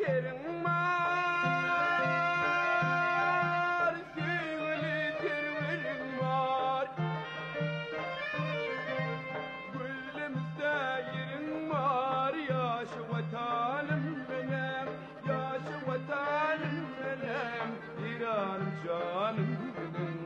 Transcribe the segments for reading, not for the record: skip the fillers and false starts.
terin var, süngülü terverin var. Gülümüzde yerin var, yaşı vatanım benim, yaşı vatanım benim, İran'ım canım benim.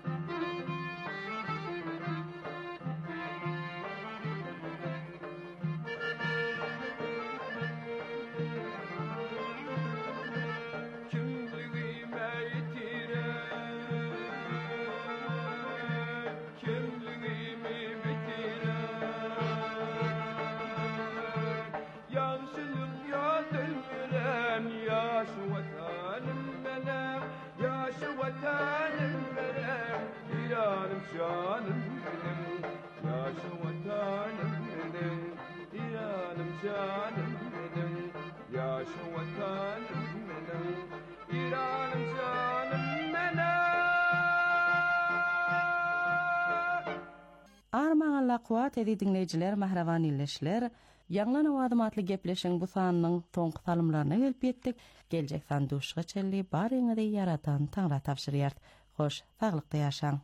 Yaşı vatanım benim, yaşı vatanım benim, İran'ım canım benim. Yaşı vatanım benim, İran'ım canım benim. Yaşı vatanım benim, İran'ım canım benim. Armağanla kuat edi dinleyiciler, mahravan illeşler. Yanlan avadım atlı gepleşin bu sanının tonq salımlarına gelip yettik. Gelecek san duşğa çelli barıňy da yaratan Taňra tapşyrýar. Hoş, sağlıkda yaşaň.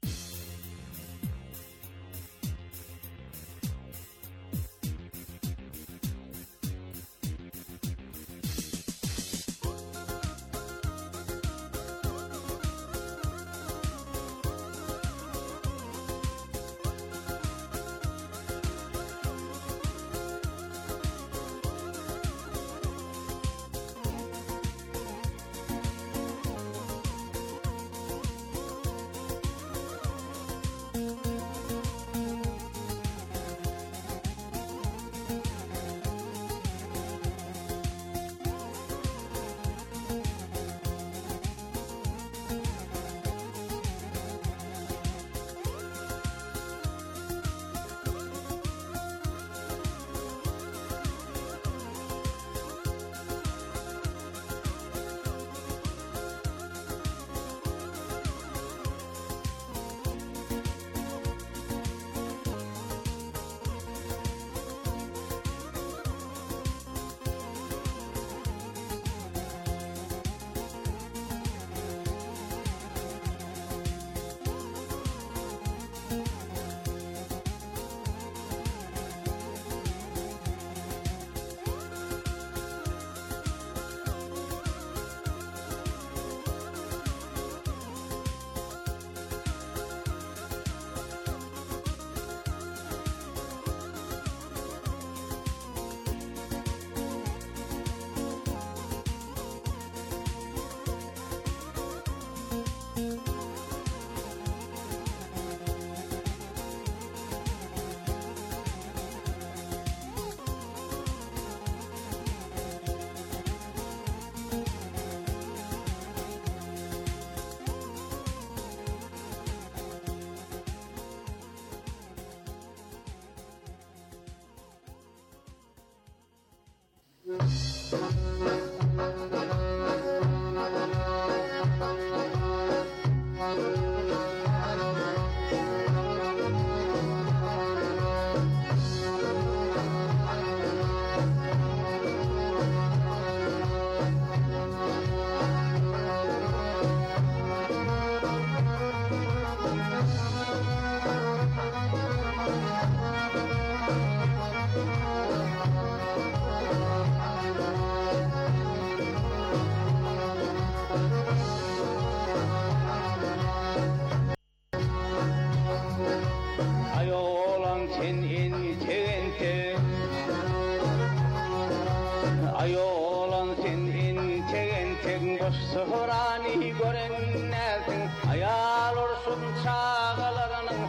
Sıhırani görenlersin, hayal olsun çağalarının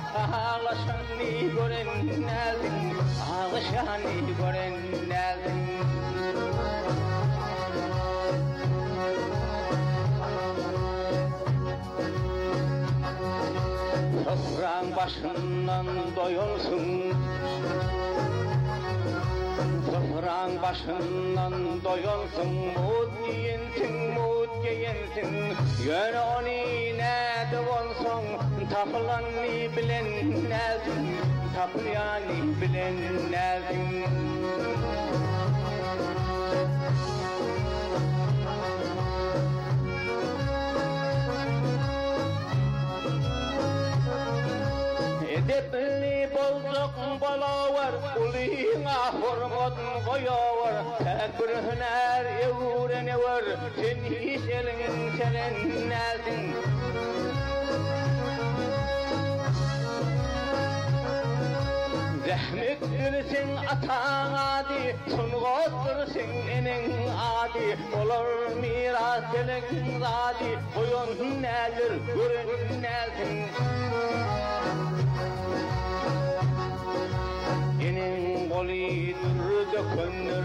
ağlaşanı görenlersin, ağlaşanı görenlersin. Toprağın başından doyulsun, toprağın başından doyulsun, mut giyinsin, mut giyinsin. Yön onu ne de olsun, tapılanı bilenlersin, tapılanı bilenlersin. koyuyor, tek bir hüner öğreniyor, sen hiç elin selenmezsin. Zahmettirsin atan adi, sunğottirsin enin adi, olur miras elin zadi, koyun nedir görünmezsin. Enin golidur dökünür,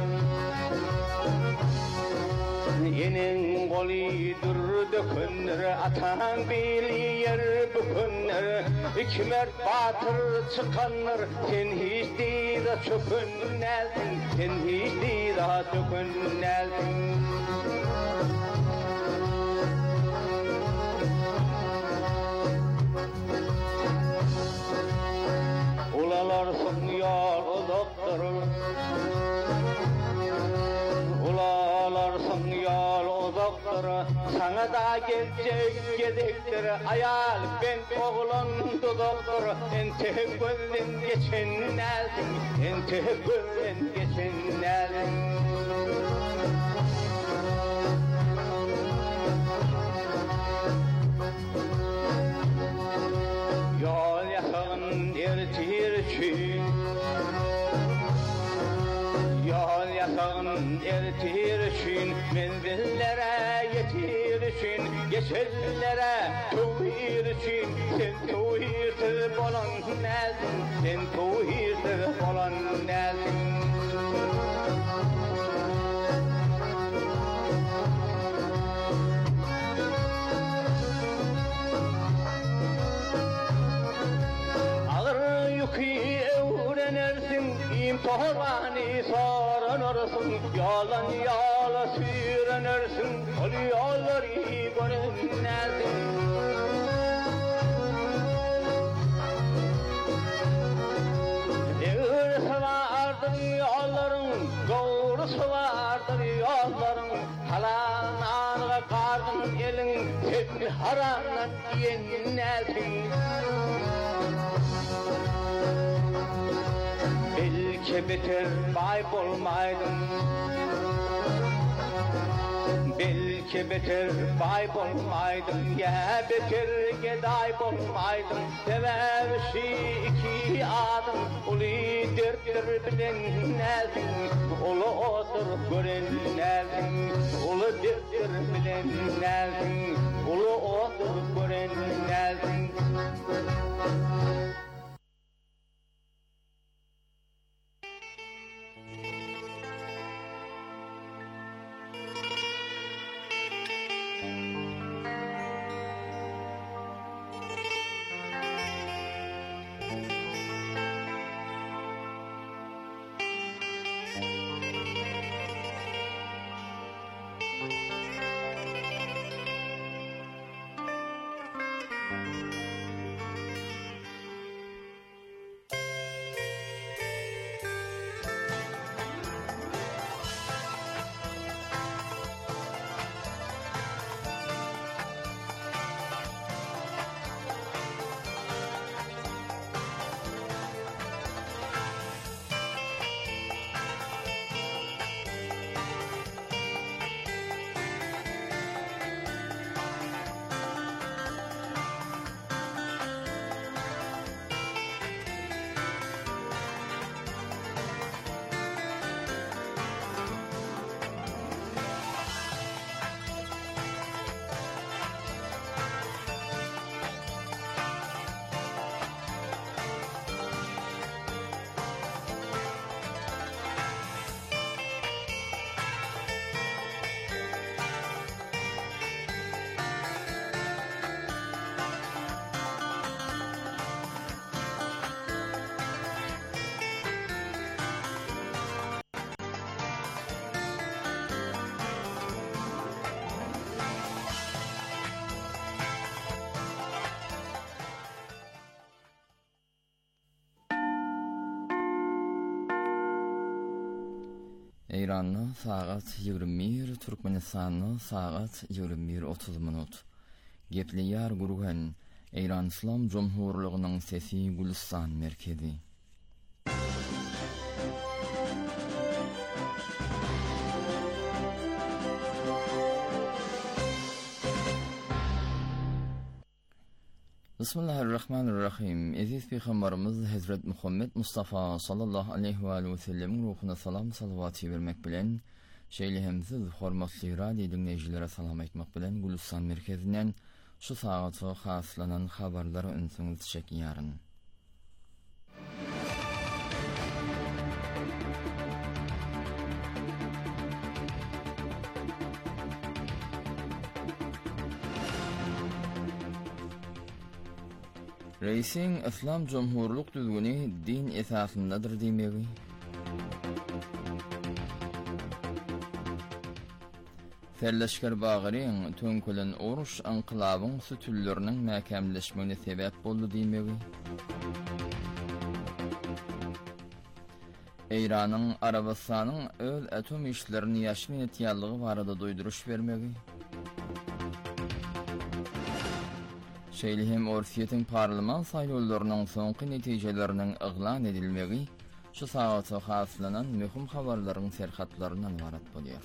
enin golidur dökünür, atan bilir bükünür, hikmet batır çıkanır, sen hiç değil çökünmezsin, sen hiç değil çökünmezsin. Ulalarsın yol uzakdır, ulalarsın yol uzaktır, sana da gelecek gedektir, ayal ben oğlan dudaktır, ente gözden geçenlersin, ente gözden geçenlersin. Yol yakın ertirçin, yol yakın ertirçin, menzillere yetirçin, geçellere tuğirçin, sen tuğirtir bolan nesin, sen tuğirtir bolan nesin. İmtihanı soranırsın, yalan yala sürünürsün, ol yolları görünmezsin. Doğrusu vardır yolların, doğrusu vardır yolların, halananığa kardın elin, sen harandan yenmezsin. Belki beter bay bulmaydın, belki beter bay bulmaydın, ya beter geday bulmaydın. Sevevşi iki adım, uli dertler bilinmezsin, ulu otur görünmezsin, ulu dertler bilinmezsin, ulu otur görünmezsin. İran'da saat 21, Türkmenistan'da saat 21:30. Gepliyar guruhen İran İslam Cumhurluğu'nun sesi Gülistan merkezi. Bismillahirrahmanirrahim. Aziz Peygamberimiz Hazret Muhammed Mustafa sallallahu aleyhi ve sellem'in ruhuna salam salavatı vermek bilen şeýlehimsiz hormatly radio dinleýjilere salam aýtmak bilen Gulistan merkezinden şu sagatda haslanan habarlary ünsüňiz çekýäryn. Reisin İslam Cumhurluk düzgünü din esasındadır diýmegi. Ferleşker Bagıryň tönkülen oruş ankylabyň sütülleriniň mäkämleşmegine sebäp boldy diýmegi. Eýranyň Arabistanyň öz atom işlerini ýaşyň etýänligi barada doýduruş bermegi. Şeýlehem Orsiýetiň parlament saýlawlarynyň soňky netijeleriniň iglan edilmegi şu sagatda haslanan möhüm habarlaryň serhatlaryndan ibarat bolýar.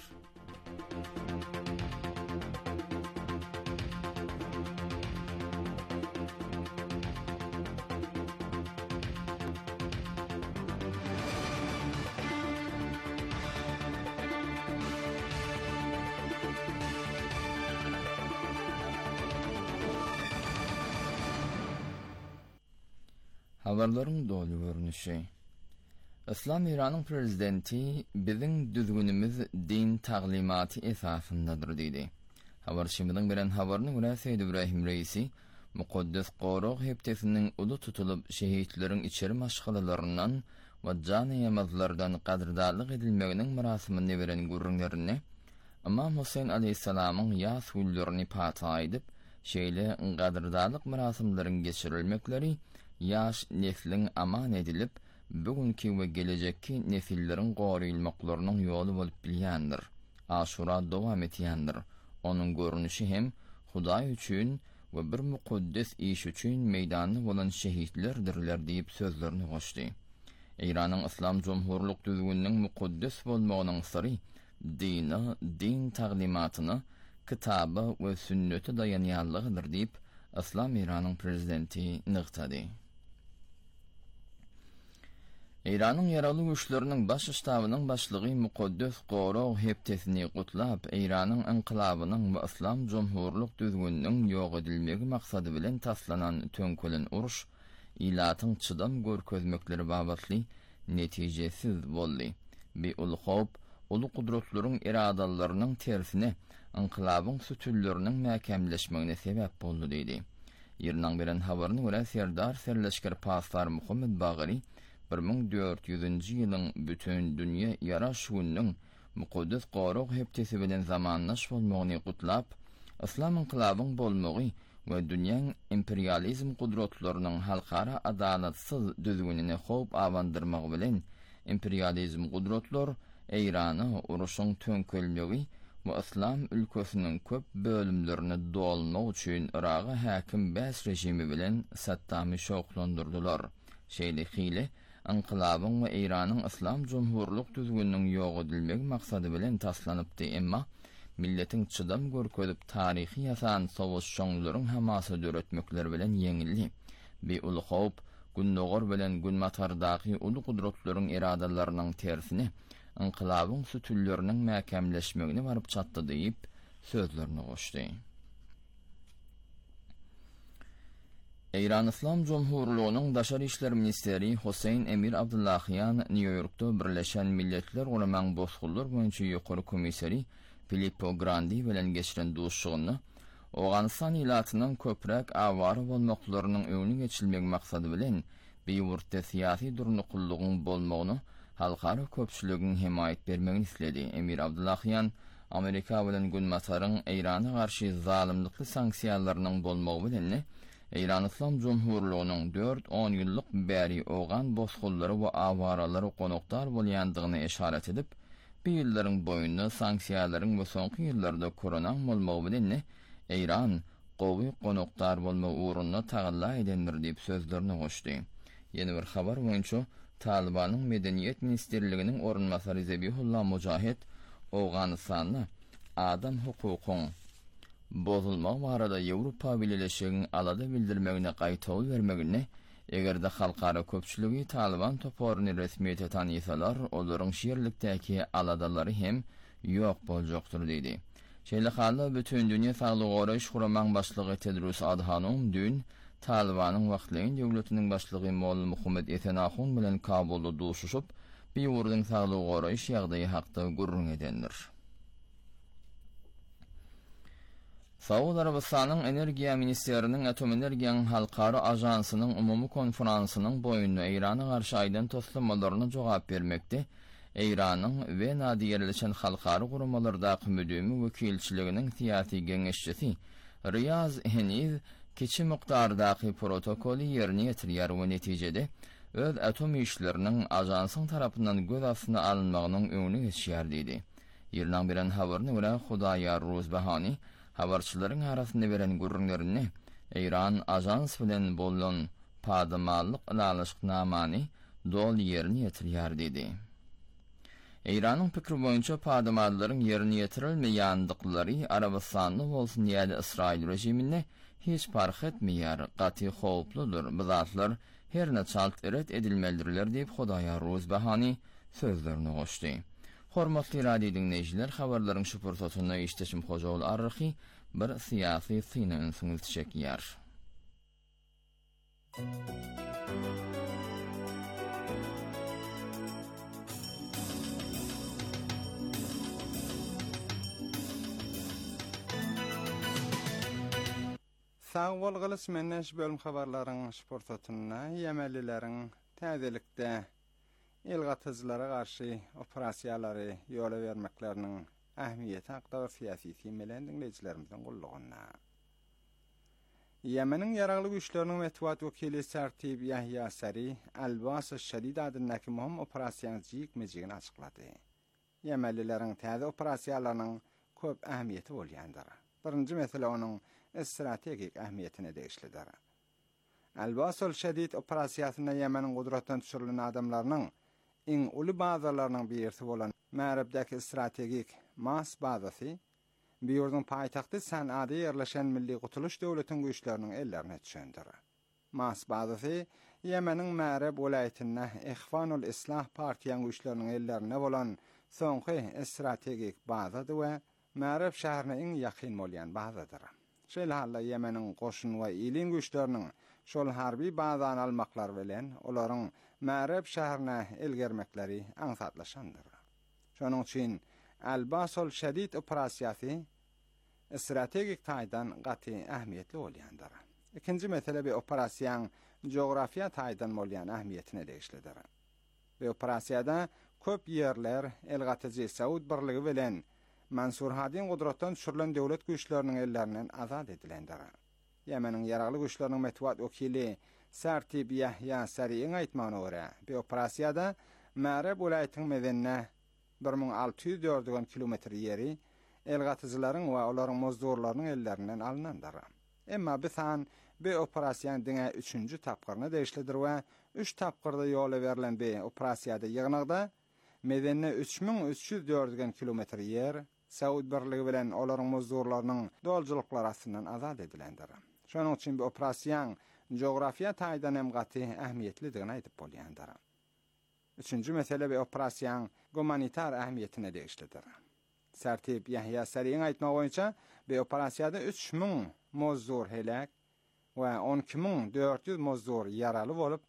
Habarlaryň dolu görnüşi. İslam İranyň prezidenti biziň düzgünimiz din taglimaty esasyndadyr diýdi. Habar şeýlediň bilen habaryny görä Seýid İbrahim Reisi Mukaddes Qorog hepdesiniň uly tutulup şehitlerin içeri maşgalalaryndan we jany namazlardan qadrdarlyk edilmeginiň merasimini beren gurrunlaryny Imam Husayn aleyhissalamyň ýas güllaryny pata aýdyp şeýle qadrdarlyk merasimleriň geçirilmekleri yaş neslin aman edilip bugünkü we gelecekki nesillerin goraýylmaklarynyň ýoly bolup bilýändir. Aşura dowam etýändir. Onuň görnüşi hem Hudaý üçin we bir mukaddes iş üçin meýdany bolan şehitlerdirler diýip sözlerini goşdy. Eýranyň İslam Cumhurluk düzgüniniň mukaddes bolmagynyň syry din taglimatyny kitaby we sünneti dayanýanlygydyr diýip İslam İranyň prezidenti nygtady. Eýranyň ýaraly güýçleriniň baş ştabynyň başlygy Mukaddes Qorog hepdesini gutlap Eýranyň inqilabynyň we İslam Cumhurluk düzgüniniň ýok edilmegi maksady bilen taslanan tönkülen uruş ilatyň çydam görkezmekleri babatly netijesiz boldy. Bi ul hop ulu kudretlerin iradalarının tersine inqilabyň sütülleriniň mäkämleşmegine sebäp boldy diýdi. Ýerden beren habaryny görä Serdar Serleşker Paslar Muhammed Bagıry 1400-nji ýylyň bütün dünýä ýaraş gününiň Mukaddes Qorog hepdesi bilen zamanlaş bolmagyny gutlap, İslam inqilabyň bolmagy we dünýäň imperializm kudretleriniň halkara adalatsyz düzgünine hop awandyrmak bilen imperializm kudretler Eýrany uruşyň tönkölmegi we İslam ülkesiniň köp bölümlerini dolmak üçin Iraga häkim Bäs rejimi bilen Saddamy şoklandyrdylar. Şeýle inqilabyň we Eýranyň İslam Cumhurluk düzgüniniň ýok edilmegi maksady bilen taslanypdy, emma milletiň çydam görkezip taryhy ýasan sowuşçaňlaryň hamasy döretmekleri bilen ýeňildi. Bi ul hop günnogor bilen günmatardaky uly kudretleriň iradalarynyň tersine inqilabyň sütülleriniň mäkämleşmegine baryp çatdy diýip sözlerini goşdy. Eýran İslam Cumhurlugynyň Daşary işler ministeri Husayn Emir Abdullahyan New York'ta Birleşen Milletler Ulaman Bozgullar boýunça ýokary komissari Filippo Grandi bilen geçiren duşugyny Awganistan ilatynyň köprek awara bolmaklarynyň öňüne geçilmegi maksady bilen beýurtda syýasy durnukullygyň bolmagyny halkara köpçüligiň himayet bermegini isledi. Emir Abdullahyan Amerika bilen günmasaryň Eýrana garşy zalimlikli sanksiýalarynyň bolmagy bilen Eýran İslam Cumhurlugynyň 4-10 ýyllyk bäri oğan bozgullary we awaralary konokdar bolýandygyny işaret edip, bu ýyllaryň boýunda sanksiýalaryň we soňky ýyllarda korunan bolmagy bilen Eýran gowy konokdar bolma uğruna tagalla edendir diýip sözlerini goşdy. Ýeni bir habar boýunça Talibanyň Medeniýet Ministerliginiň orunmasary Zebihullah Mujahid Awganystanyň adam hukukyň bozulmak barada Ýewropa Birleşiginiň alada bildirmegine gaýtaw bermegine egerde halkara köpçüligi Taliban toporuny resmiýete tanýsalar, olaryň şeýerlikdäki aladalary hem ýok boljakdyr diýdi. Şeýle halda bütün dünýä saglyk goraýyş guramaň başlygy Tedros Adhanom dün Talibanyň wagtlyň döwletiniň başlygy Molla Muhammed Esenahun bilen Kabulda duşuşyp, bir ýurdyň saglyk goraýyş ýagdaýy hakda gurrun edendir. Saud Arabistanyň Energiýa Ministrliginiň Atom Energiýanyň Halkara Ajansynyň umumy konferansynyň boýunda Irana garşy aýdan toslamalarına jogap bermekde. Iranyň Wenada ýerleşen halkara guramalardaky müdümi wekilçiliginiň siýasy geňeşçisi Riyaz Heniz kiçi mukdardaky protokoli ýerine ýetirýär we netijede öz atom işleriniň ajansyň tarapyndan göz astyna alınmagynyň öňüne geçýär diýdi. Ýerden bilen habaryny görä Hudaýar Ruzbahani habarçylaryň arasynda beren gurrunlaryny Iran ajans bilen bolan padamalyk alanyşnamany dol ýerine ýetirýär diýdi. Iranyň pikri boýunça padamalylaryň ýerine ýetirilmeýändiklary Arabistanyň bolsun ýa-da Israil rejimine hiç fark etmeýär, gaty howpludyr. Bu zatlar her näçalt eret edilmelidirler diýip Hudaýar Ruzbahani sözlerini goşdy. Hormatly radio dinleýijiler, habarlaryň şu pursatyny işdeşim Hojaul Arryhy bir siýasy syny süňültjekýär. Sağ bolgalyş menneş bölüm habarlaryň şportatyna ýemellileriň täzelikde elgatyjylara garşy operasiýalary ýola bermekleriniň ähmiýeti hakda siýasy meýlen dinleýijilerimizden gullugyna. Yemeniň ýaragly güýçleriniň metbuat wekili Sertib Yahya Sari Albas şedid adynyň muhim operasiýanyň jigmejigini açyklady. Yemellileriň täze operasiýalarynyň köp ähmiýeti bolýandyr. Birinji mesele onuň strategik ähmiýetine degişlidir. Albas şedid operasiýasyna Yemeniň gudratdan düşürilen adamlarynyň iň uly bazalarynyň birisi bolan Märibdäki strategik Mas bazasy, bir ýurduň paýtagty San'ada ýerleşen Milli Gutuluş Döwletiň güýçleriniň ellerine düşendir. Mas bazasy Yemeniň Märib welaýatyna Ihwanul Islah partiýanyň güýçleriniň ellerine bolan soňky strategik bazadyr we Märib şäherine iň ýakyn bolýan bazadyr. Şeýle halla Yemeniň goşun we ýylyn güýçleriniň şol harby bazany almaklar bilen olaryň Märib şäherine elgermekleri aňsatlaşandyr. Şonuň üçin Albasol şedid operasiýasy strategik taýdan gaty ähmiýetli bolýandyr. Ikinji mesele bir operasiýanyň jografiýa taýdan bolýan ähmiýetine degişlidir. Bu operasiýada köp ýerler elgatyjy Saud birligi bilen Mansur Hadiň gudratdan düşürilen döwlet güýçleriniň ellerinden azad edilendir. Yemeniň ýaragly güýçleriniň metbuat wekili Sertib Yahya Sariň aýtmagyna görä, bu operasiýada Märib welaýatynyň medenne 1604 kilometr ýeri elgatyjylaryň we olaryň mozdurlarynyň ellerinden alınandyr. Emma bisan bu operasiýanyň diňe 3-nji tapgyryna degişlidir we 3 tapgyrda ýola berilen bu operasiýada ýygnagda medenne 3304 kilometr ýer Saud birligi bilen olaryň mozdurlarynyň doljulyklary arasyndan azad edilendir. Şonuň üçin bu operasiýa jografiýa taýdan hem gaty ähmiýetlidigini aýdyp bolýandyr. Üçüncü mesele bu operasiýanyň humanitar ähmiýetine degişlidir. Sertib Yahya Sariň aýtmagy boýunça bu operasiýada 3000 mozdur helak we 12400 mozdur ýaraly bolup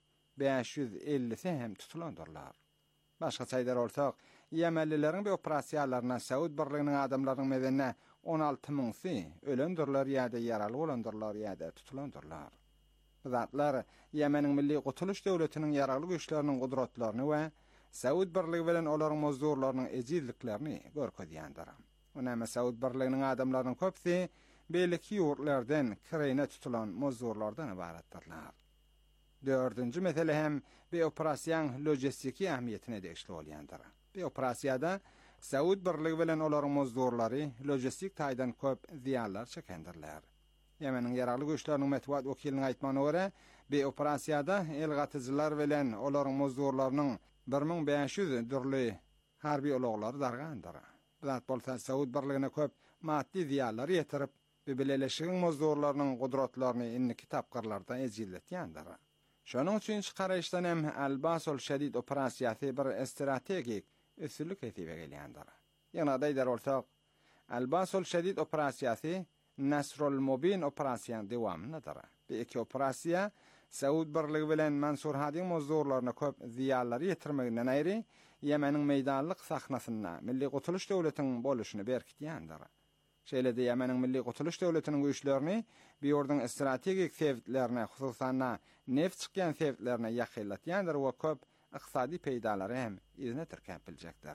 550 hem tutulandyrlar. Başga saýdar bolsak, Yemenlileriň bu operasiýalaryna Saud birliginiň adamlarynyň medenne 16000 ölendirler ýa-da ýaraly bolandyrlar ýa-da tutulandyrlar. Bu zatlar Yemeniň Milli Gutuluş Döwletiniň ýaragly güýçleriniň gudratlaryny we Saud birligi bilen olaryň mozdurlarynyň ejizliklerini görkezýändir. Onama Saud birliginiň adamlarynyň köpsi belki ýurtlardan kirene tutulan mozdurlardan ibaratdyrlar. Dördüncü mesele hem bu operasiýanyň lojistiki ähmiýetine degişli bolýandyr. Bu operasiýada Saud birligi bilen olaryň mozdurlary lojistik taýdan köp ziýanlar çekendirler. Yemeniň ýaragly güýçleriniň metbuat wekiliniň aýtmagyna görä, bu operasiýada elgatyjylar bilen olaryň mozdurlarynyň 1500 dürli harby olaglary dargandyr. Zat bolsa Saud birligine köp maddi ziýanlar ýetirip, Bibileleşigin mozdurlarynyň gudratlaryny inni kitapgarlarda ejilletýändir. Şonuň üçin çykaryşdan hem Elbasol şedid operasiýasy bir strategik üsünlük etibe gelýändir. Ýa-ni daýdar bolsak, Elbasol şedid operasiýasy Nasrul Mubin operasiýasynyň dowamydyr. Bu iki operasiýa Saud birligi bilen Mansur Hadiň mozdurlaryna köp ziýanlary ýetirmegden aýry Ýemeniň meýdanlyk sahnasyna Milli Gutuluş Döwletiniň boluşyny berkitýändir. Şeýle-de Ýemeniň Milli Gutuluş Döwletiniň güýçlerini bu ýordun strategik sebäplerine, hususan neft çykýan sebäplerine ýakynlatýandyr we köp ykdysady peýdalary hem izine tirkäp biljekdir.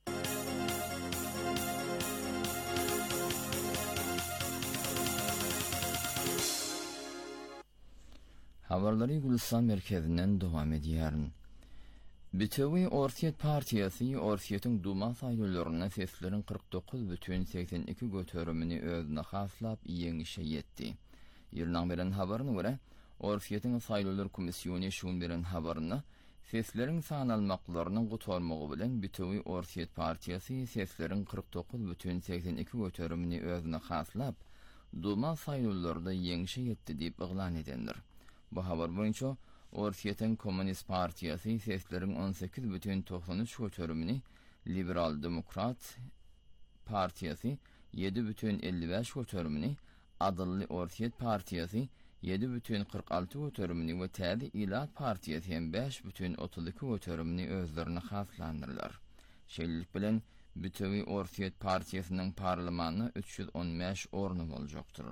Habarlary Gülistan merkezinden dowam edýär. Bütewi Orsiýet partiýasy Orsiýetiň duma saýlawlaryna sesleriň 49,82 göterümini özüne haslap ýeňişe ýetdi. Ýerden beren habaryna görä, Orsiýetiň saýlawlar komissiýony şuň beren habaryna sesleriň sanalmaklarynyň gutarmagy bilen Bütewi Orsiýet partiýasy sesleriň 49,82 göterümini özüne haslap duma saýlawlarynda ýeňişe ýetdi diýip eglan edendir. Bu habar boýunça Orsiýetiň Komünist Partiýasy sesleriň 18,93 göterümini, Liberal Demokrat Partiýasy 7,55 göterümini, Adylly Orsiýet Partiýasy 7,46 göterümini we Täze Ilat Partiýasy 5,32 göterümini özlerine haslandyrlar. Şeýlelik bilen Bütewi Orsiýet Partiýasynyň parlamentine 315 ornu boljakdyr.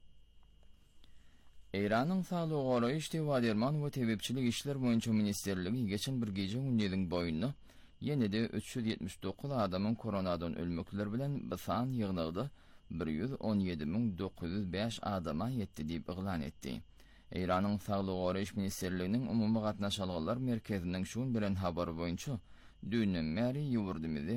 Eýranyň Saglyk goraýyş Derman we Tebepçilik işler boýunça ministerligi geçen bir gece gündeliň boýunda ýene-de 379 adamyň koronadan ölmekler bilen basan ýygnagyda 117.905 adama ýetdi diýip eglan etdi. Eýranyň Saglyk goraýyş ministerliginiň umumy gatnaşalgylar merkezinden şuň bilen habar boýunça dünden bäri ýurdumyzda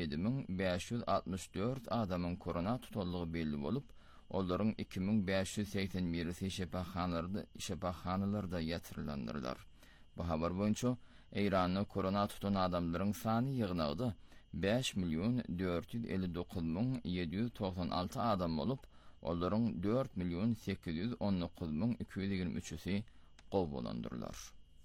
17.564 adamyň korona tutanlygy belli bolup, olaryň 2581-si şepaxanalarda ýatyrylandylar. Bu habar boýunça Eýranda korona tutan adamlaryň sany ýygnagyda 5.459.796 adam bolup, olaryň 4.819.223-si gowulandyrlar.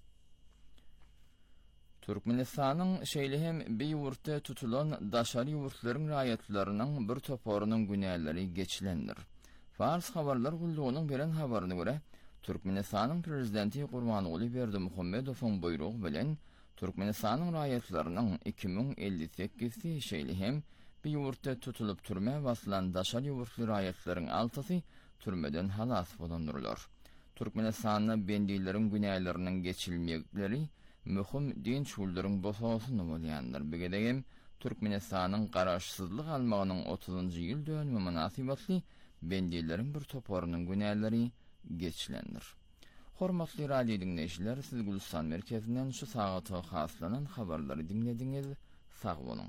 Türkmenistanyň şeýle hem bir ýurtda tutulan daşary ýurtlaryň raýatlarynyň bir toporunyň günäleri geçilendir. Fars habarlar gullugynyň beren habaryna görä, Türkmenistanyň prezidenti Gurbanuly Berdimuhammedowyň buyrugy bilen Türkmenistanyň raýatlarynyň 2058-si şeýle hem bir ýurtda tutulup türme basılan daşary ýurtly raýatlaryň 6-sy türmeden halas bolandyrlar. Türkmenistanyň bendiýleriň günäleriniň geçilmekleri mühim din şuldurun bosasyny bolýandyr. Begedegem Türkmenistanyň garaşsyzlyk almagynyň 30-njy ýyl dönümi münasibetli bendiýleriň bir toporunyň günäleri geçilendir. Hormatly radio dinleýijiler, siz Gülistan merkezinden şu sagata haslanan habarlary dinlediňiz. Sag boluň.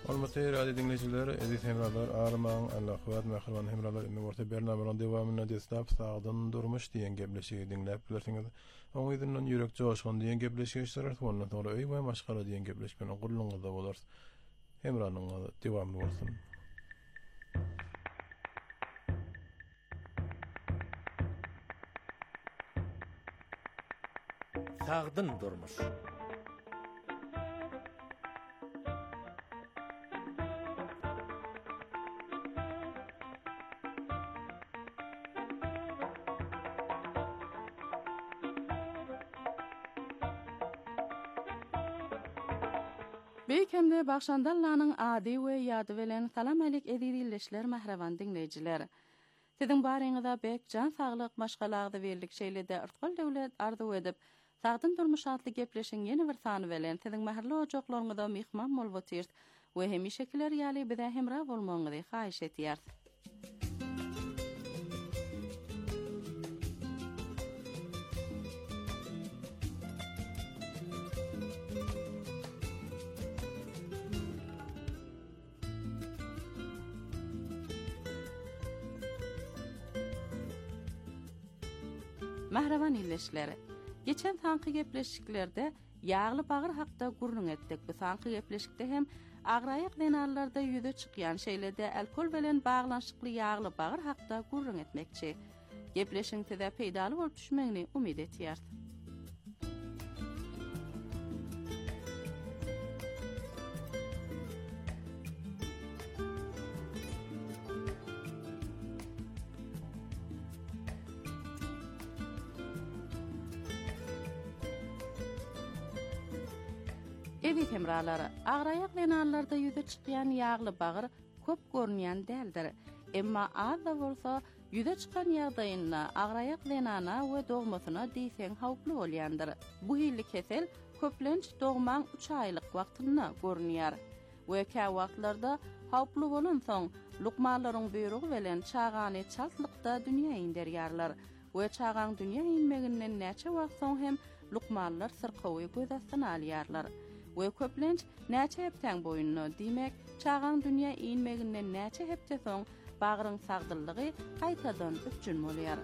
Olmaty radio dinleyijiler, edis hemralar, arman, Allah-Huat mehriban hemralar, indi orta bernamanyň dowamyna desnap sagdyn durmuş diýen gepleşigi dinläp bilersiňiz. Oň ýüzünden ýürek joşgan diýen gepleşigi şerat bolna togra öý we maşgala diýen gepleşmeni gurulňyzda bolar. Hemranyň dowamly bolsun. Sagdyn durmuş. Beýkemde Bagşandallanyň ady we ýady bilen salam alyk edilýärler mahrawan dinleýijiler. Siziň baryňyza bek jan saglyk maşgalagdy berlik şeýlede irtgal döwlet arzu edip, sagdyn durmuş atly gepleşiň ýeni bir sany bilen siziň mahrly ojaklaryňyza mihman bolup otyrt we hemişekiler ýaly bize hemra bolmagyňyzy haýyş etýär. Mahrawan illeşleri. Geçen sanky gepleşiklerde ýagly bagyr hakda gurrun etdik. Bu sanky gepleşikde hem agraýak denallarda ýüze çykýan şeýlede alkol bilen baglanşykly ýagly bagyr hakda gurrun etmekçi. Gepleşiň tede peýdaly bolup düşmegini umyt etýär. Edip hemralary, agraýak denallarda ýüze çykýan ýagly bagyr köp görünýän däldir. Emma az da bolsa ýüze çykan ýagdaýynda agraýak denana we dogmasyna diýseň hawply bolýandyr. Bu hilli kesel köplenç dogmaň 3 aýlyk wagtynda görünýär. We kä wagtlarda hawply bolan soň lukmanlaryň buýrugy bilen çagany çaltlykda dünýä inderýärler. We çagaň dünýä inmeginden näçe wagt soň hem lukmanlar syrkawy göz astyna alýarlar. We köplenç näçe hepden boyunny diýmek, çagaň dünýä inmeginden näçe hepde soň bagyryň sagdyllygy gaýtadan üçin bolýar.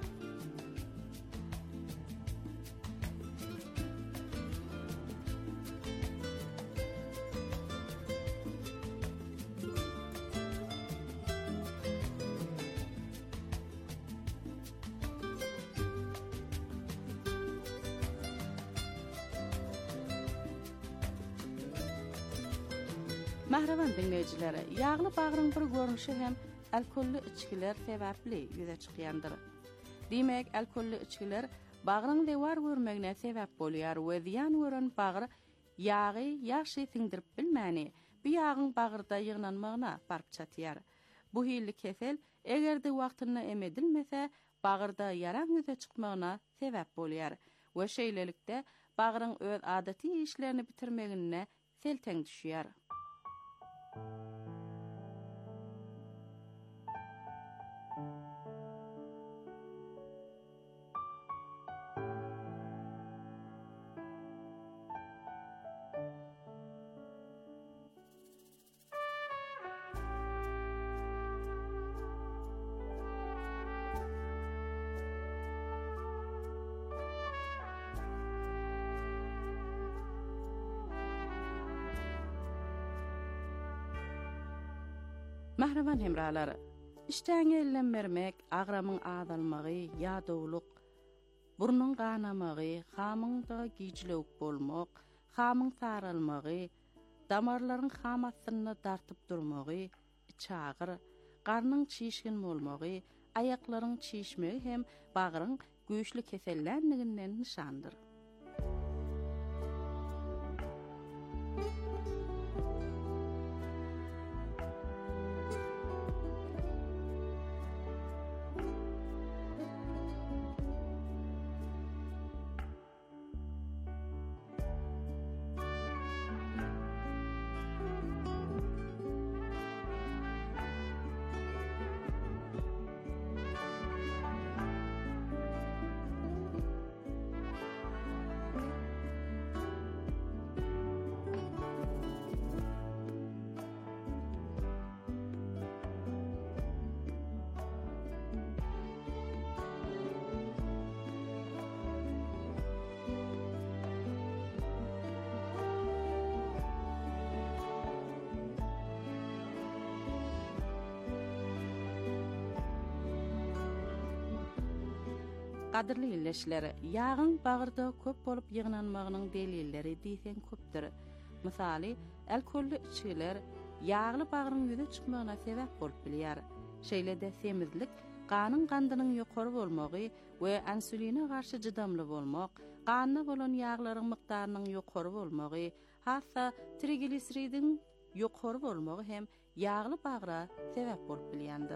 Mahrawan dinleýijiler, ýagly bagyryň bir görnüşi hem alkolly içkiler sebäpli ýüze çykýandyr. Diýmek, alkolly içkiler bagyryň dewar görmegine sebäp bolýar we ziýan gören bagyr ýagy ýaşy siňdirip bilmäni, bu ýagyň bagyrda ýygnanmagyna barp çatýar. Bu hilli kesel egerde wagtyna emedilmese, bagyrda ýaran ýüze çykmagyna sebäp bolýar we şeýlelikde bagyryň öz adaty işlerini bitirmegine selteň düşýär. Mahrawan hemralary, iştäňe ellen bermek, agramyň azalmagy, ýadowluk, burnuň ganamagy, hamyňda giýjilik bolmak, hamyň saralmagy, damarlaryň hamasyny dartyp durmagy, çagyr, garnyň çiýişgin bolmagy, aýaklaryň çiýişmegi hem bagyryň güýçli kesellenliginden nişandyr. Qadrly illeşler, yağın bagyrda köp bolup ýygnanmagynyň delilleri diýsen köpdir. Misaly, alkollü içkiler yağlı bagryň ýüze çykmagyna sebäp bolup bilýär. Şeýle-de semizlik, ganyň gandynyň ýokary bolmagy we insuline garşy jydamly bolmak, ganda bolan ýağlaryň mykdarynyň ýokary bolmagy, hatda trigliseridin ýokary bolmagy hem yağlı bagyra sebäp bolup bilýändir.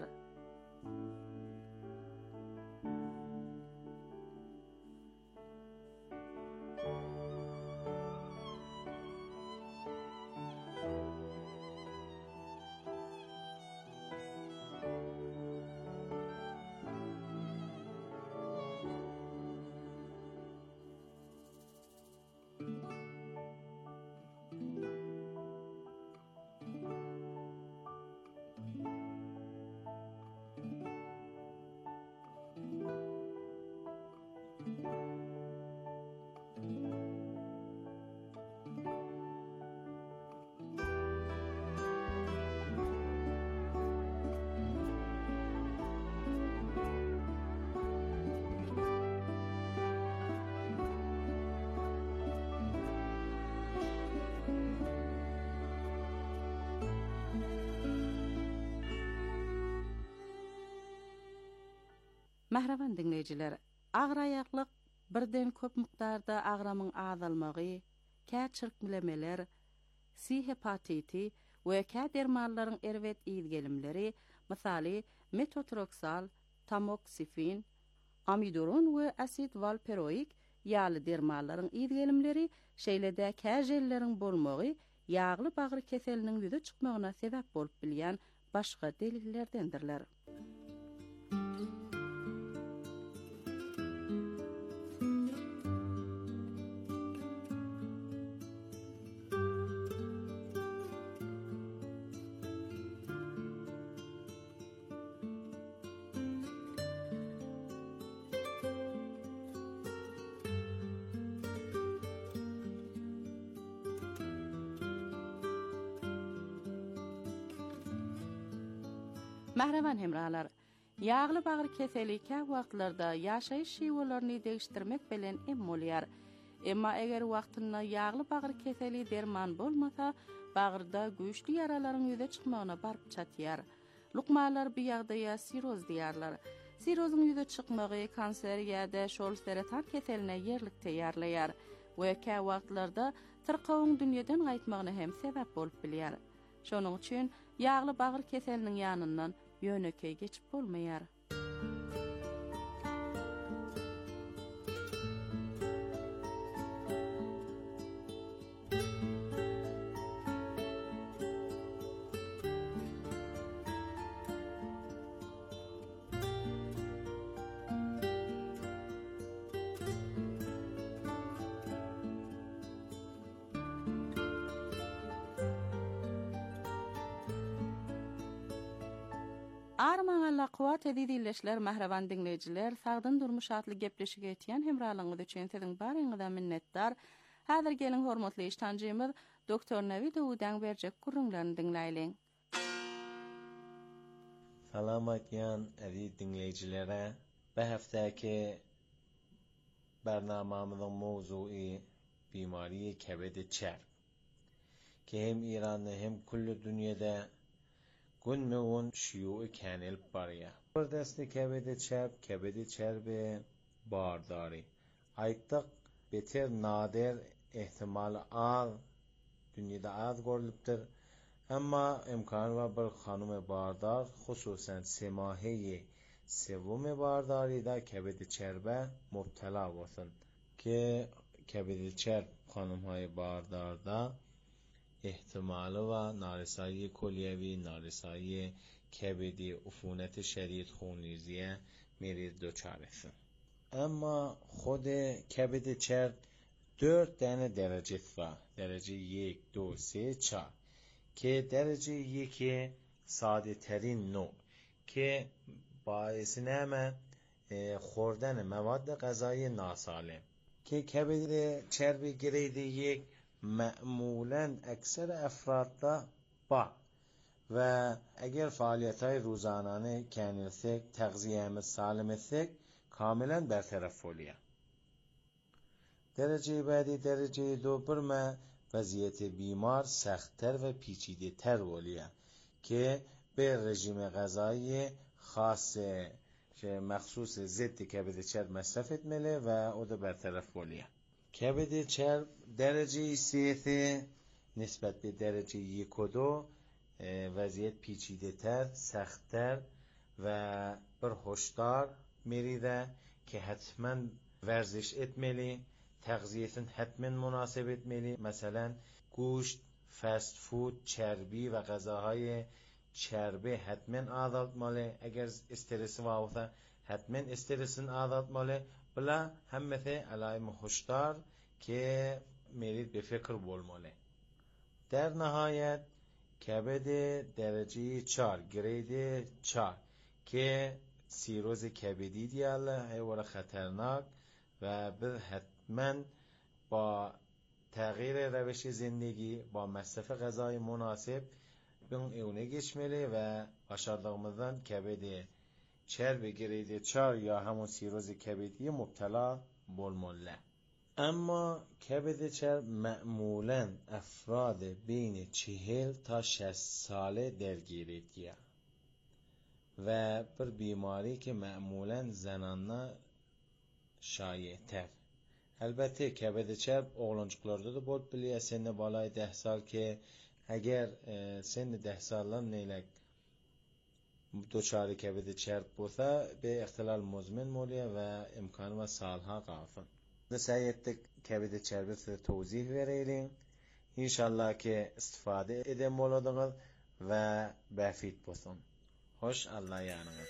Mahravan dinleyijiler, agyr aýaklyk birden köp mykdarda agramyň azalmagy, kä çyrkmelemeler, C hepatiti we kä dermanlaryň erwet ýyzgelimleri, misaly metotroksal, tamoksifin, amidorun we asid valperoik ýaly dermanlaryň ýyzgelimleri, şeýle-de kä jelleriň bolmagy ýagly bagry keseliniň ýüze çykmagyna sebäp bolup bilýän başga delillerdendirler. Mahravan hemralar, yağlı bagry keseli kä wagtlarda ýaşaýyş şiwalaryny değiştirmek bilen emolýar. Emma eger wagtynda yağlı bagry keseli derman bolmasa, bagyrda güýçli ýaralaryň ýüze çykmagyna baryp çatýar. Lukmalar bu ýagdaýa siroz diýerler. Sirozyň ýüze çykmagy kanser ýa-da şol seratan keseline ýerlik teýärleýär we kä wagtlarda tyrkawyň dünýeden gaýtmagyna hem sebäp bolup bilýär. Şonuň üçin yağlı bagry keseliniň ýanyndan ýönekey geçip bolmaýar. Armaňa kuwat edilýärler mahravan dinleyijiler, sagdyn durmuş atly gepleşige etýän hemralygyňyz üçin siziň baryňyzdan minnetdar. Häzir gelin hormatly iştanjymyz Dr. Navid Udan berjek gurrunlaryny dinleýilen. Salamat ýan aziz dinleyicilere. Bu haftaki bernamamyzyň mowzui bimari kebedi çerp. Ki hem İran'da hem kullu dünyada günmeğun şiyu kanelip barya. Bir desti kebedi çerbi bardari. Ayttık beter nadir ihtimali az dünyada az görülüpdir. Ama imkan var bir hanım bardar hususen semahiyi sevum bardari da kebedi çerbe mubtela olsun. Ki kebedi çerb hanımhay bardarda ihtimali ve narisayi kolyevi, narisayi kebedi, ufunet şedid خونریزی meriz döçar etsin. Ama خود kebedi çerb 4 tane derecesi var. Derece 1, 2, 3, 4. Ki derece 2 sade terin nو که باعث نامه خوردن مواد غذایی ناسالم که کبد چربی گرید یک معمولاً اکثر افرادda با و اگر فعالیت‌های روزانه کنیسک تغذیه‌مız سالم etsek kamilen bertaraf oluyor. Derece بعدی derece دو برمه وضعیت بیمار سخت‌تر و پیچیده‌تر oluyor که به رژیم غذایی خاص مخصوص ضد کبد چرب مصرف etmeli و o da bertaraf oluyor. کبد چرب درجه 3 نسبت به درجه 1 و 2 وضعیت پیچیده‌تر، سخت‌تر و bir hoşdar meride ki hatmen ورزش etmeli, تغذیه‌تون حتما مناسب etmeli. مثلا گوشت، فست فود، چربی و غذاهای چربی حتما azaltmalı. اگر استرس واقعا حتما استرسن azaltmalı. بلا همه علائم هشدار که مرید به فکر بولماله. در نهایت کبد درجه 4 گرید 4 که سیروز کبدی دیاله هیولا خطرناک و به حتما با تغییر روش زندگی با مصرف غذای مناسب به اونه geçmeli و başardığımızdan کبد چرب گرید 4 یا همون سیروز کبدی مبتلا بولماله. اما کبد چرب معمولاً افراد بین 40 تا 60 ساله درگیریه و bir بیماری که معمولاً زنانه شایع تر. البته کبد چرب oğlancıklarda da bol biliyor سن بالای 10 سال که اگر سن 10 سالان نیلک دچار کبد چرب بوده به اختلال مزمن مولیه و امکان و سالها قافن. سعی ettik کبد چربی توضیح verelim. İnşallah که استفاده edem oladığız ve befit bolsun. Hoş Allah yanınız.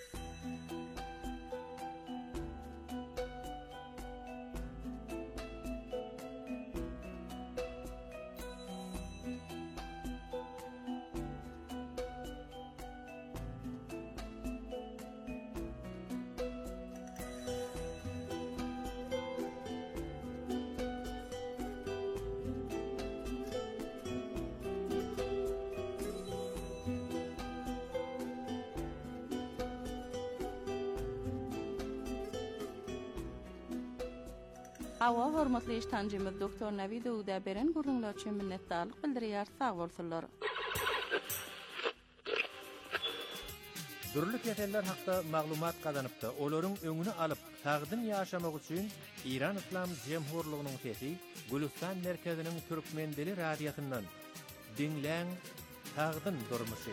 Hava hormatly iştancımız Doktor Navid Uda beren gurrunlar üçün minnetdarlyk bildirýär. Sag bolsunlar. Dürlük yeterler hakda maglumat kazanıpda, olaryň öňüni alyp, tagdym ýaşamak üçin İran İslam Jemhurlygynyň sesi, Gülistan merkeziniň Türkmendeli radiýasyndan dinläň tagdym durmuşy.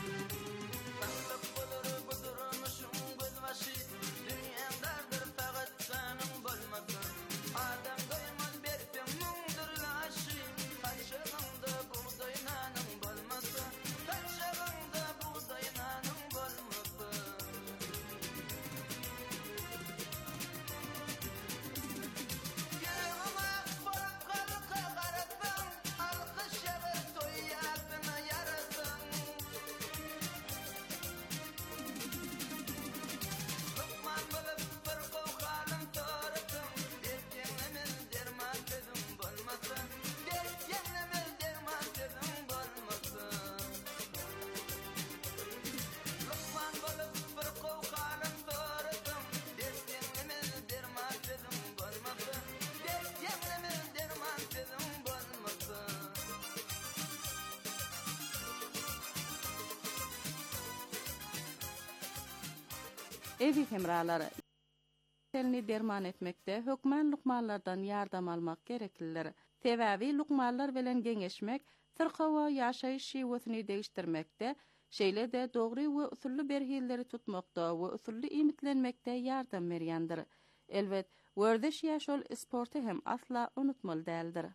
Evi hemralary telni derman etmekde hökmen lukmanlardan yardam almak gerekliler. Sebäbi lukmanlar bilen geňeşmek, sırkawa ýaşaýyş şiwetini değiştirmekde, şeýle-de dogry we usully berhilleri tutmakda we usully imitlenmekde yardam berýändir. Elbet, wördeş ýaşol sporty hem asla unutmaly däldir.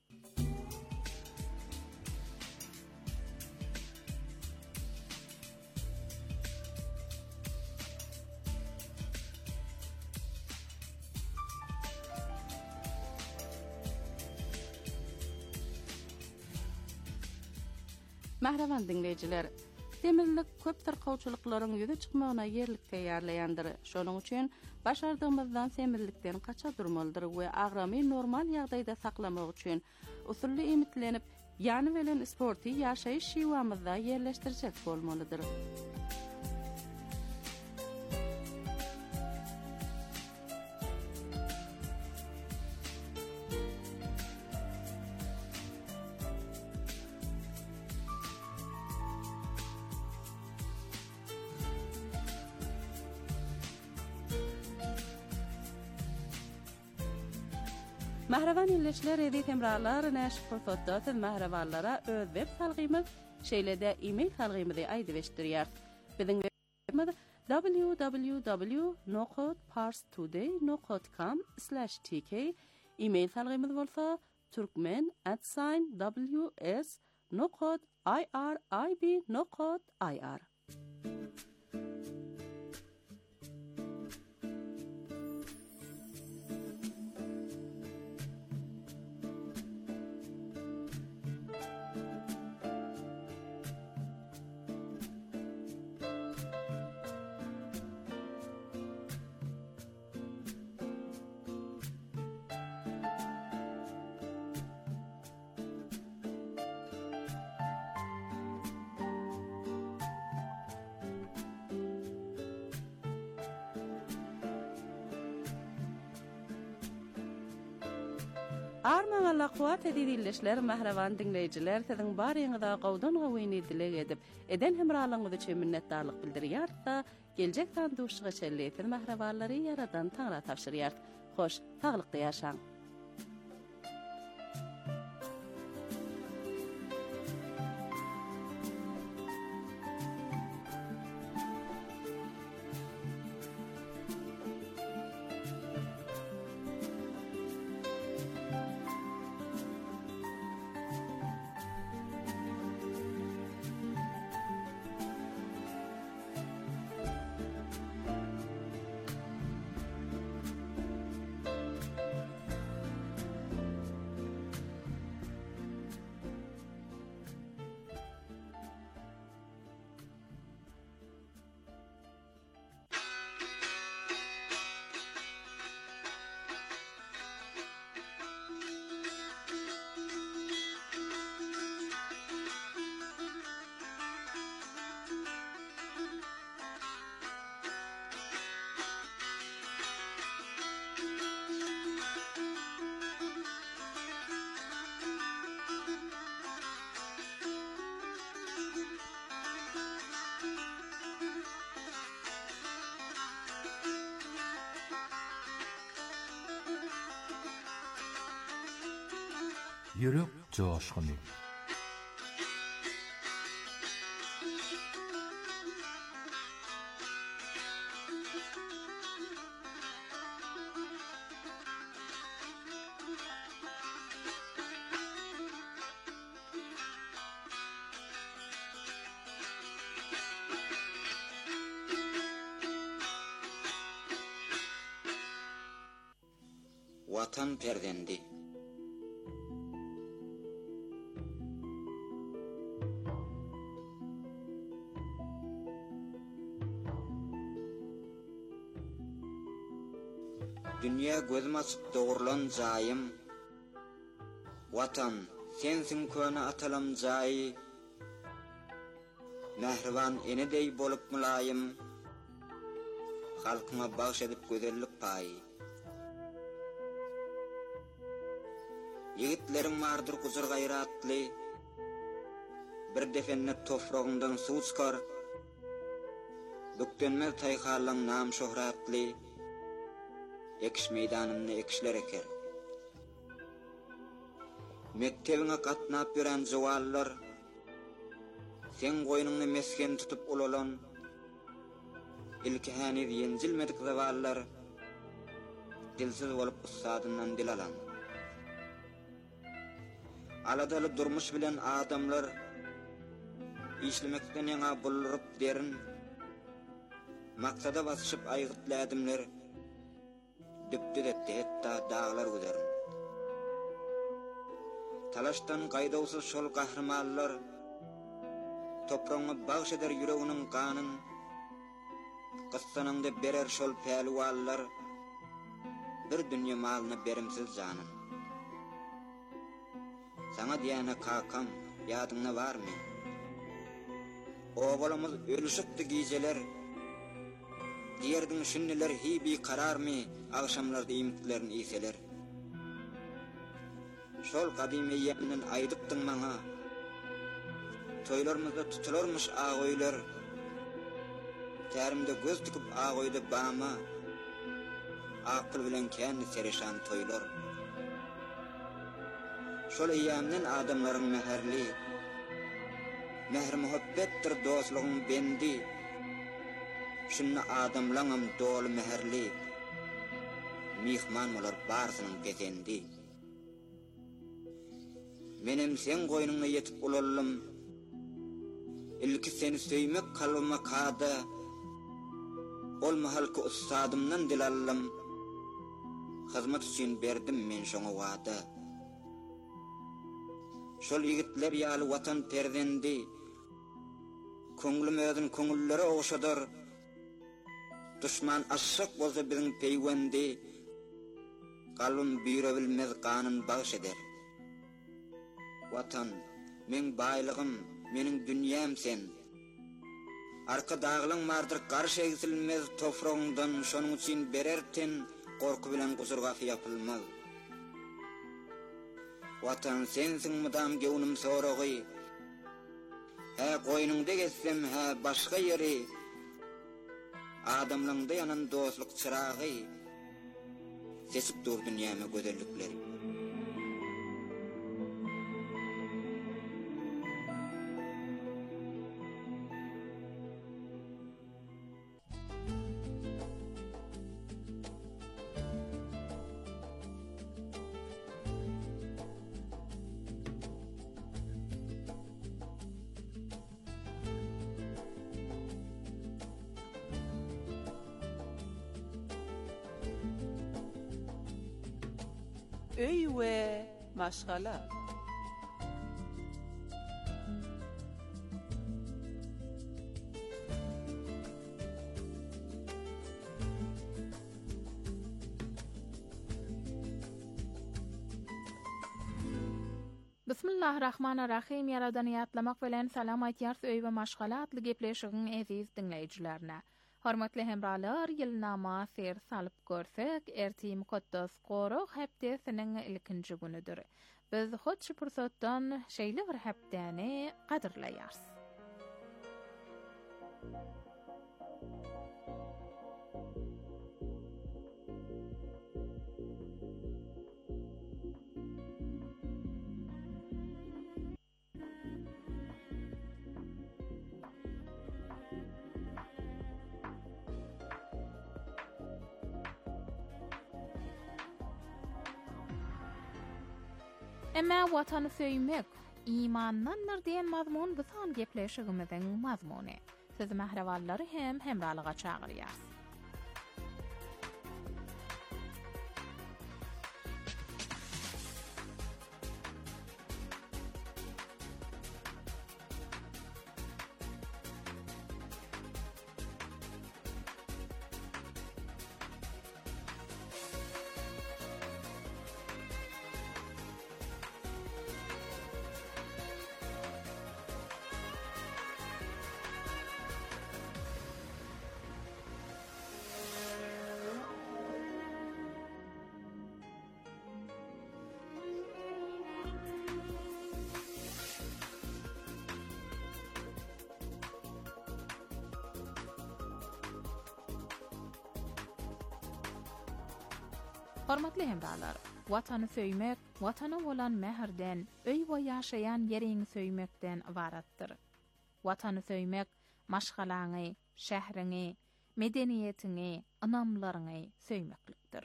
Mahravan dinleyijiler, semirlik köp tarqawçylyklaryň ýüze çykmagyna ýerlik täýärleýändir. Şonuň üçin başardığımızdan semirlikden kaça durmalydyr we agramy normal ýagdaýda saklamak üçin usully emitlenip, ýany bilen sporty ýaşaýyş şiwamyzda ýerleşdirjek bolmalydyr. Mahravan illeşler edi temralar näşik fırsatda mahravanlara öz web salgymy şeýlede e-mail salgymy aýdy beşdirýär. Biziň webimiz www.nocodeparstoday.com/tk e-mail salgymyz bolsa turkmen@ws.irib.ir. Arman Allah kuat edilişler mahravan dinleyijiler siziň baryňyza gowdan gowyny dilek edip eden hemralygyňyz üçin minnetdarlyk bildirýär-da geljek sanduşyga çelleýär mahrawanlary yaradan taňra tapşyrýar. Hoş, taglykda ýaşaň. Yürek coşkuny. Vatan perdendi. Dünya gözüm açıp doğrulan jayım. Vatan, sensin köne atalam jayı. Mehriban enedey bolup mulayım. Halkyma bagş edip gözellik payı. Yigitleriň mardyr guzur gayratly. Bir defenne tofragyndan suw çykar. Bükdenmez taýhallaň nam şöhratly. Ekiş meýdanyny ekişler eker. Mektebiňe gatnap beren jowallar, sen goýunyňy mesken tutup ulalan, ilki häni ýenjilmedik zawallar, dilsiz bolup ussadyndan dil alan. Aladaly durmuş bilen adamlar, işlemekden ýa buluryp derin, maksada basyşyp aýgytladymlar, düpdü detdi hetta dağlar güderin. Talaştan gaýdawsyz şol gahrmanlar, topragyňa bagş eder ýüreginiň kanyn, gyssanynda berer şol päliwallar, bir dünýä malyny berimsiz janyn. Sana diýene kakam, ýadyňda barmy? Oğulumuz ölüşükdi gijeler, diýerdiň şünneler hibi kararmy, agşamlarda iýmitlerini iseler. Şol kadimy ýerden aýdypdyň maňa, toýlarymyzda tutularmyş agoýlar, tärimde göz tüküp agoýdy bama, akıl bilen kendi serişan toýlar. şol eýämden adamlaryň mäherli, mehr muhabbetdir dostlugyň bendi, şunna adamlaňam dolu mäherli, mihman bolar barsynyň gekendi. Menem sen goýnuňa ýetip ulalım, ilki seni söýmek kalbyma kada, ol mahalky ustadymdan dilallam, hyzmat üçin berdim men şoňa wada. Şol ýigitler ýaly watan perdendi, köňlüm özüň köňüllere oşadyr, düşman aşyk bolsa biziň peýwendi, galbym büýre bilmez ganyn bagş eder. Watan, men baýlygym, meniň dünýäm sen. Arka dağlaň mardyr garşy egsilmez tofragyňdan, şonuň üçin berertin gorku bilen guzurga ýapylmaz. Watan sensiň mydam gewnim soragy, hä goýnuňda getsem, hä başga ýeri, adamlaňda ýanan dostlyk çıragy, sesip dur dünýäme gözellikleri. Öy we maşgala. Bismillahirrahmanirrahim. Ýaradan ýatlamak bilen salam aýtýar öý we maşgala atly gepleşigiň eziz dinleýijilerine. Hormatly hemralar, ýylnama ser salyp görsek, erti mukaddas gorok hepdesiniň ilkinji günüdür. Biz hoç pursatdan şeýle bir hepdäni gadyrlaýars. Emma watany söýmek, imandandyr diýen mazmun bu son gepleşigimiziň mazmuny. Siz mährewallary hem hemralyga çagyrýar. Hormatly hemralar, watany söýmek, watana bolan mäherden, öý we ýaşaýan ýeriňi söýmekden ibaratdyr. Watany söýmek, maşgalaňy, şähriňi, medeniýetiňi, anamlaryňy söýmeklikdir.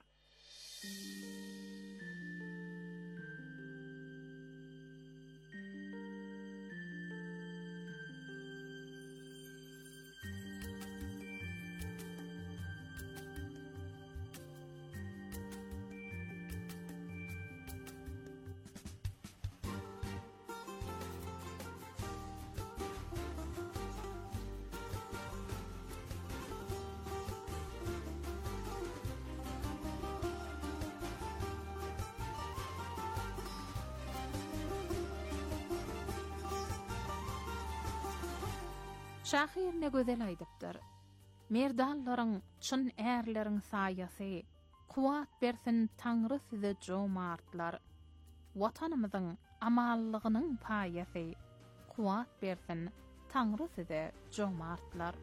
Şahir ne gözel aýdypdyr. Merdanlaryň, çyn ärleriň saýasy, kuwat bersin Taňry size jomartlar. Watanymyzyň amallygynyň paýasy, kuwat bersin Taňry size jomartlar.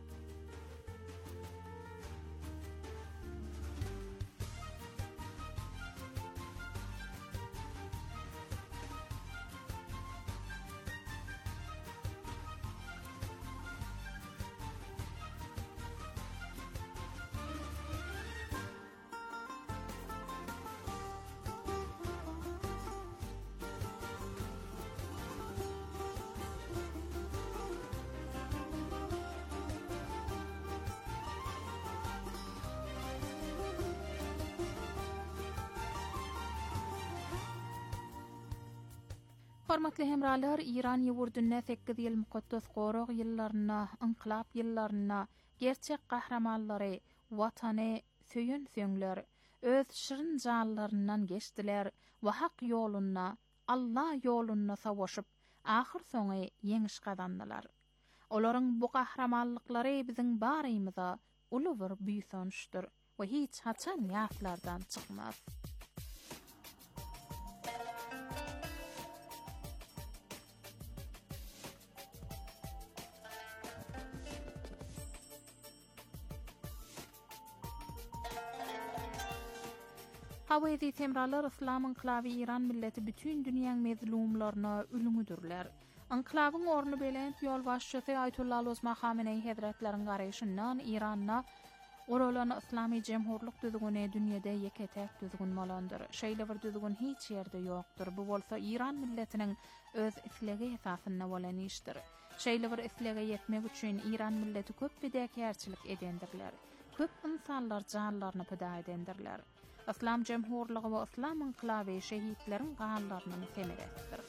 Hormatly hemralar, İran ýurdunna 8 ýyl mukaddas gorag ýyllaryna, inqilab ýyllaryna gerçek gahramaňlary, watany söýen söňler, öz şirin janlaryndan geçdiler we hak ýoluna, Allah ýoluna savaşyp, ahir soňy ýeňiş gazandylar. Olaryň bu gahramanlyklary biziň barymyza uly bir büýsönüşdir we hiç haçan ýaflardan çykmaz. Hawezi temralar İslam inqilaby İran milleti bütün dünýäň mezlumlaryna ülüňüdürler. Inqilabyň orny belent ýol başçysy Ayatullah Osman Khamenei Hazretleriň garaýşyndan İranna oralan İslami jemhurlyk düzgüni dünýede ýeketek düzgün bolandyr. Şeýle bir düzgün hiç ýerde ýokdur. Bu bolsa İran milletiniň öz islegi esasyna bolan işdir. Şeýle bir islege ýetmek üçin İran milleti köp bedekerçilik edendirler. Köp insanlar janlaryny pida edendirler. İslam jemhurlygy we İslam inqilaby şehitleriň ganlarynyň semeresidir.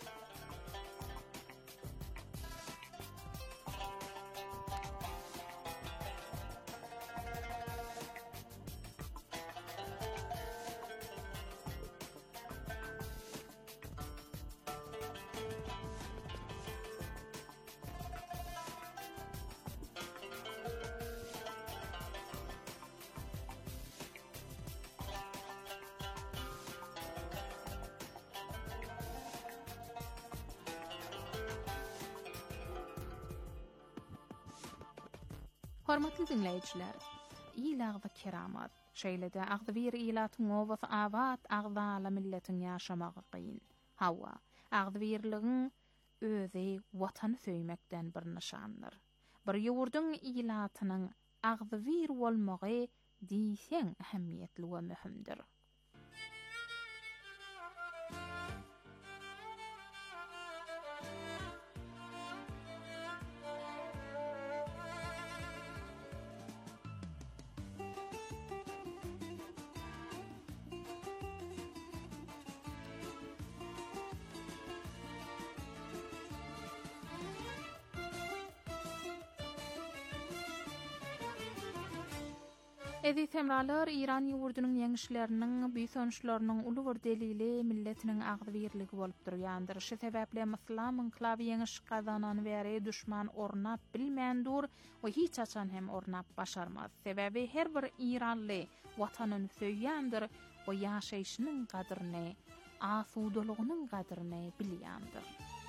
Hormatly dinleyijiler, ilag we keramat, şeýle-de agdybir ilatyň owas awat agdala milletiň ýaşamagy gyn. Hawa, agdybirligiň özi watan söýmekden bir nişandyr. Bir ýurduň ilatynyň agdybyr bolmagy diýseň ähmiýetli we möhümdir. Ezi temralar İran ýurdunyň ýeňişleriniň, büýsönüşleriniň uly bir delili milletiniň agdybirligi bolup durýandyr. Şu sebäple İslam inqilaby ýeňiş gazanan bäri düşman ornap bilmändir we hiç açan hem ornap başarmaz. Sebäbi her bir İranly watanyny söýýändir we ýaşaýyşynyň gadryny, asudalygynyň gadryny bilýändir.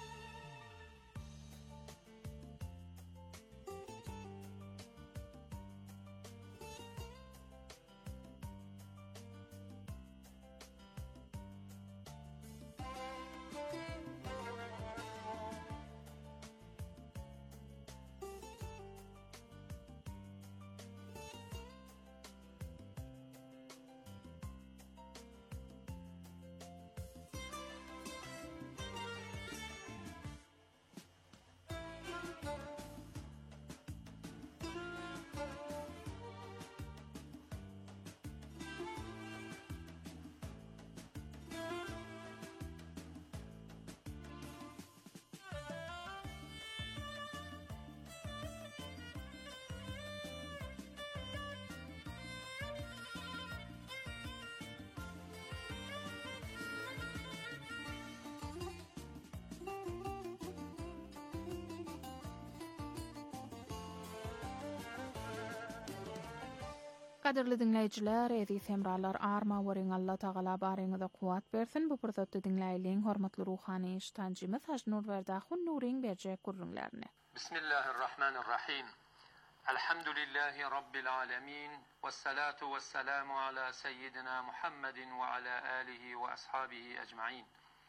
Kaderli dinleyijiler, eziz hemralar, arma weriň Allah Taala baryňyza kuwat bersin. Bu pursatda dinleýäliň hormatly ruhany iştancymyz Haji Nurwerda Nuriň berjek gurrunlaryny. Bismillahirrahmanirrahim. Elhamdülillahi rabbil alamin. Vessalatu vesselamu ala seyyidina Muhammedin ve ala alihi ve ashabihi ecmaîn.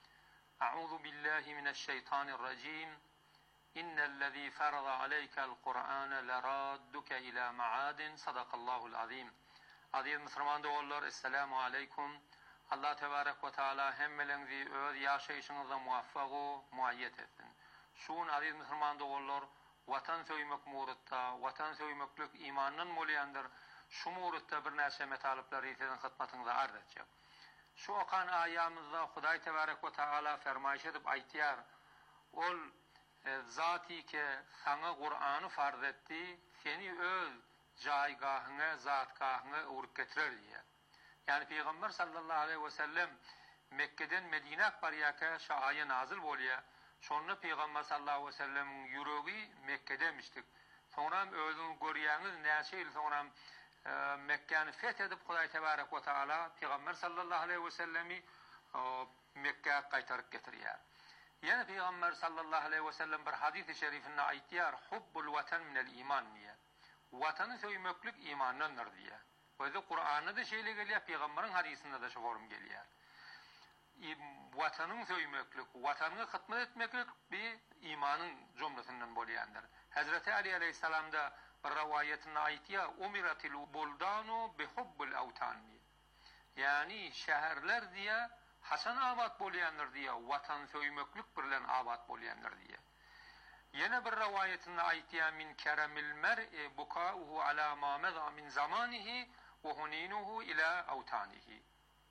A'udhu billahi mineşşeytanirracim. İnnellezî ferada aleykel Kur'ane leradduke ila ma'adin sadakallahul azim. Aziz Müslüman doğullar, esselamu aleykum. Allah tebarek ve teala hemmelenizi öz yaşayışınıza muvaffaqu muayyet etsin. Şun aziz Müslüman doğullar, vatan söymek muğrutta, vatan söymeklik imanın molyandır. Şu muğrutta bir näçe metalipler ýetirden hyzmatynıza arz etjek. Şu okan ayamızda Hudaý tebarek ve teala fermaýş edip aýtýar: ol zati ki sana Kur'an'ı farz etti, seni öz caygahına, zatgahına uğrup getirir diye. Yani Peygamber sallallahu aleyhi ve sellem Mekke'den Medine bariyaka şahaya nazil bolya. Sonra Peygamber sallallahu aleyhi ve sellem'in yüreği Mekke'demiştik. Sonra özünü görýäňiz näçe ýyl sonra Mekke'ni fethedip Hudaý tebarek we taala Peygamber sallallahu aleyhi ve sellemi Mekke'ye qaytaryp getirýär. Ýene Peygamber sallallahu aleyhi ve sellem bir hadis-i şerifinde aýtýar, hubbul vatan minel iman diye. Vatanı söýmeklik imandandır diye. Ve de Kur'an'da da şeýle gelýär, Peygamberin hadisinde de şu form gelýär. Vatanın söýmeklik, vatanına hytmat etmeklik bir imanın jumlasynyň bolýandyr. Hazreti Ali aleyhissalam da bir rivayetinde aýtýar, umiratil buldanu bi hubbul awtan. Yani şäherler diye hasan abad bolýandyr diye, vatan söýmeklik bilen abad bolýandyr diye. Yine bir rivayetinde aýtýar, min keramil mer'i bukauhu ala ma meza min zamanihi ve huninuhu ila awtanihi.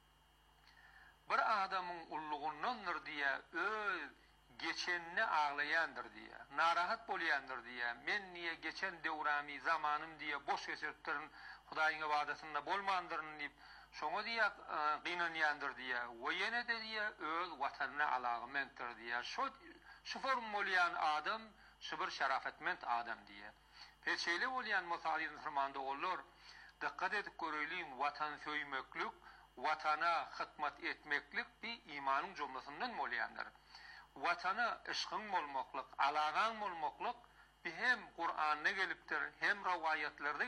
Bir adamın ulluğundandır diye, öz geçenini ağlayandır diye, narahat bolyandır diye, men niye geçen devrami zamanım diye boş geçirttirin, Hudaýyň ibadetinde bolmandyryn diýip, şoňa diye gynanýandyr diye, we ýene de diye öz watanyna alagymentdir diye. Şu form bolýan adam, şu bir şerafetment adam diye. Peçeyle bolýan musallyň firmanda olur, dikkat edip görýän watan söýmeklik, watana hytmat etmeklik bir imanyň jumlasyndan bolýandyr. Watana ışkyň bolmaklyk, alagaň bolmaklyk bir hem Kur'an'da gelipdir, hem riwayatlerde